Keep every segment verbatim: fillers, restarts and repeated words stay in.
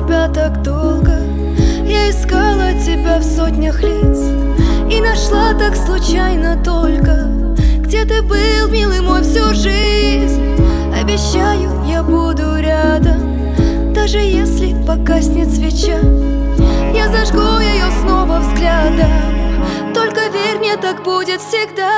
тебя так долго. Я искала тебя в сотнях лиц и нашла так случайно только, где ты был, милый мой, всю жизнь. Обещаю, я буду рядом, даже если погаснет свеча. Я зажгу ее снова взглядом, только верь мне, так будет всегда.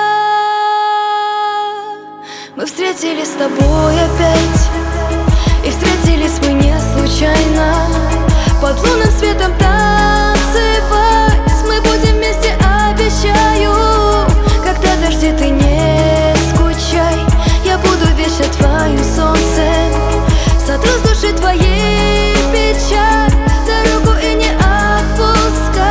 Мы встретились с тобой опять, и встретились мы не случайно. Под лунным светом танцевать мы будем вместе, обещаю. Когда дожди, ты не скучай, я буду вечно твоим солнцем. Сотру с души твоей печаль, дорогу и не отпускай.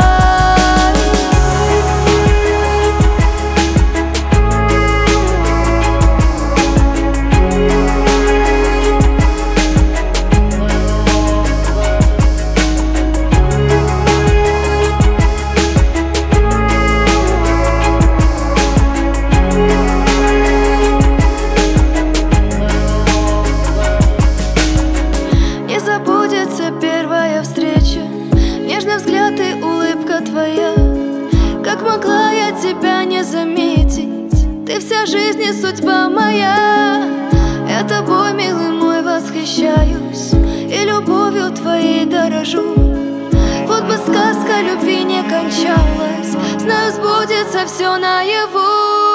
Забудется первая встреча, нежный взгляд и улыбка твоя. Как могла я тебя не заметить? Ты вся жизнь и судьба моя. Я тобой, милый мой, восхищаюсь и любовью твоей дорожу. Вот бы сказка любви не кончалась, знаю, сбудется все наяву.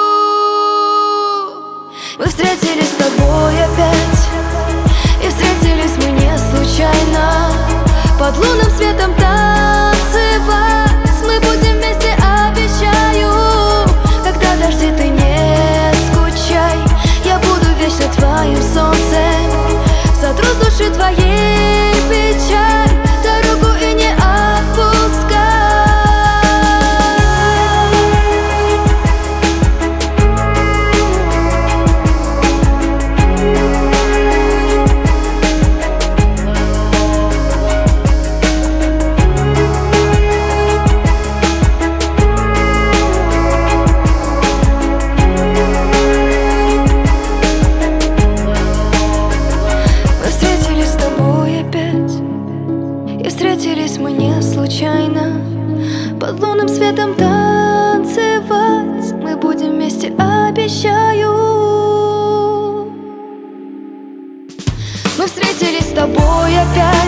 Мы встретились с тобой опять, и встретились мы не случайно. Под лунным светом танцевать мы будем вместе, обещаю. Когда дожди, ты не скучай, я буду вечно твоим солнцем. Сотру с души твоей печаль, дорогу и не отпускай. Встретились мы не случайно. Под лунным светом танцевать мы будем вместе, обещаю. Мы встретились с тобой опять,